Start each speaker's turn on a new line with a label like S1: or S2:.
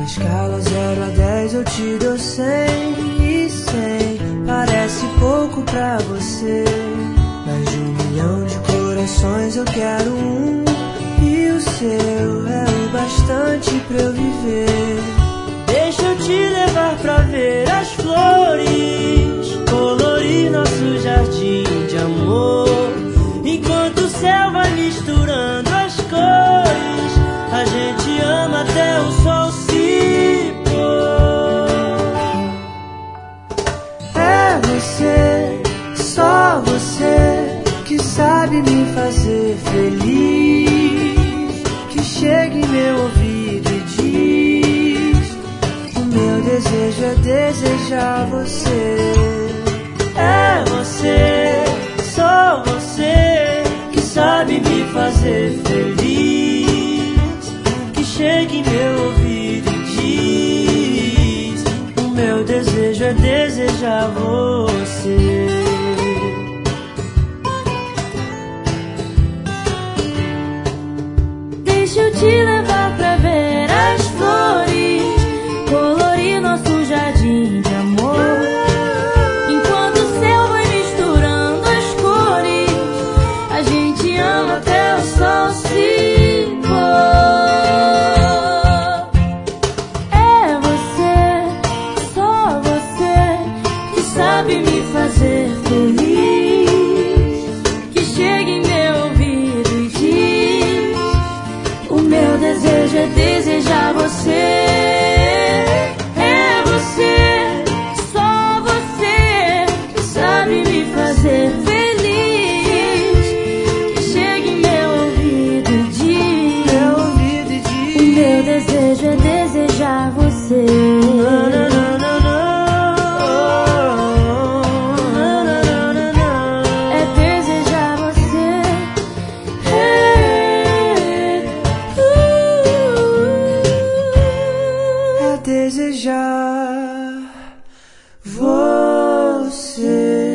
S1: Numa escala 0 a 10 eu te dou 100 e 100 parece pouco pra você. Mais de 1 milhão de corações eu quero um, e o seu é o bastante pra eu viver. Deixa eu te levar pra ver as flores, colorir nosso jardim de amor. Enquanto o céu vai misturando as cores, a gente ama até o sol se pôr. É você, só você, que sabe me fazer feliz, que chega em meu ouvido e diz: o meu desejo é desejar você. É você, só você, que sabe me fazer feliz, que chega em meu ouvido e diz: o meu desejo é desejar você.
S2: Deixa eu te levar pra ver as flores, colorir nosso jardim de amor. Enquanto o céu vai misturando as cores, a gente ama até o sol se pôr. É você, só você, que sabe me fazer feliz, que chega em meu ouvido e diz: o meu desejo é desejar você. É você, só você, que sabe me fazer feliz, que chega em meu ouvido e diz: o meu desejo é desejar você. É desejar você.
S1: É desejar você.